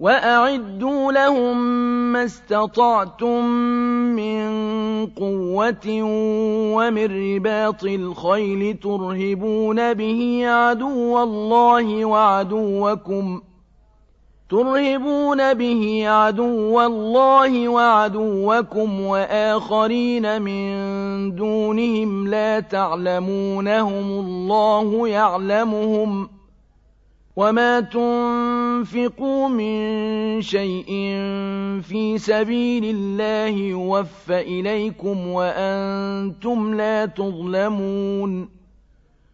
وَأَعِدُّوا لَهُم مَّا اسْتَطَعْتُم مِّن قُوَّةٍ وَمِن رِّبَاطِ الْخَيْلِ تُرْهِبُونَ بِهِ عَدُوَّ اللَّهِ وَعَدُوَّكُمْ وَآخَرِينَ مِن دُونِهِمْ لَا تَعْلَمُونَهُمُ اللَّهُ يَعْلَمُهُمْ ۚ وَمَا تُنفِقُوا مِن شَيْءٍ فِي سَبِيلِ اللَّهِ يُوَفَّ إِلَيْكُمْ وَأَنتُمْ لَا تُظْلَمُونَ